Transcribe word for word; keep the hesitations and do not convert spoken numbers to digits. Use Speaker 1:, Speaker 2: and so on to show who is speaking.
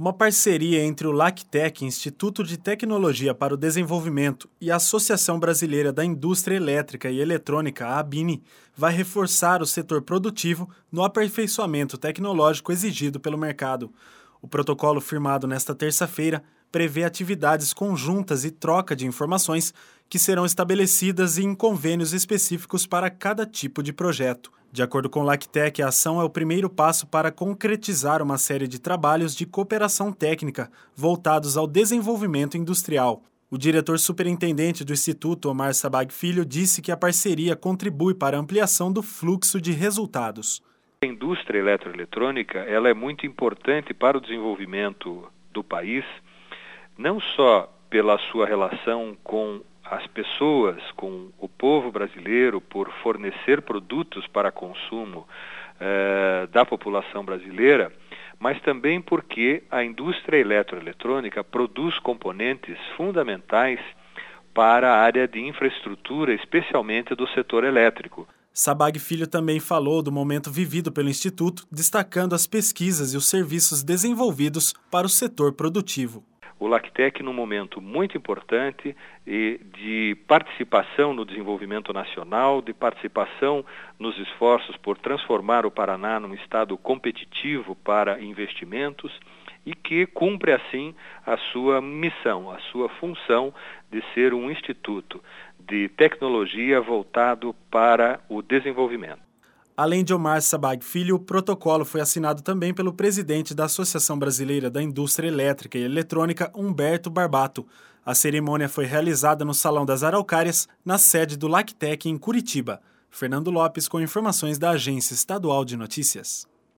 Speaker 1: Uma parceria entre o LACTEC, Instituto de Tecnologia para o Desenvolvimento, e a Associação Brasileira da Indústria Elétrica e Eletrônica, a ABINE, vai reforçar o setor produtivo no aperfeiçoamento tecnológico exigido pelo mercado. O protocolo firmado nesta terça-feira prevê atividades conjuntas e troca de informações que serão estabelecidas em convênios específicos para cada tipo de projeto. De acordo com o LACTEC, a ação é o primeiro passo para concretizar uma série de trabalhos de cooperação técnica voltados ao desenvolvimento industrial. O diretor superintendente do Instituto, Omar Sabag Filho, disse que a parceria contribui para a ampliação do fluxo de resultados.
Speaker 2: A indústria eletroeletrônica ela é muito importante para o desenvolvimento do país, não só pela sua relação com as pessoas, com o povo brasileiro, por fornecer produtos para consumo eh, da população brasileira, mas também porque a indústria eletroeletrônica produz componentes fundamentais para a área de infraestrutura, especialmente do setor elétrico.
Speaker 1: Sabag Filho também falou do momento vivido pelo Instituto, destacando as pesquisas e os serviços desenvolvidos para o setor produtivo.
Speaker 2: O LACTEC, num momento muito importante e de participação no desenvolvimento nacional, de participação nos esforços por transformar o Paraná num estado competitivo para investimentos e que cumpre, assim, a sua missão, a sua função de ser um instituto de tecnologia voltado para o desenvolvimento.
Speaker 1: Além de Omar Sabag Filho, o protocolo foi assinado também pelo presidente da Associação Brasileira da Indústria Elétrica e Eletrônica, Humberto Barbato. A cerimônia foi realizada no Salão das Araucárias, na sede do LACTEC em Curitiba. Fernando Lopes com informações da Agência Estadual de Notícias.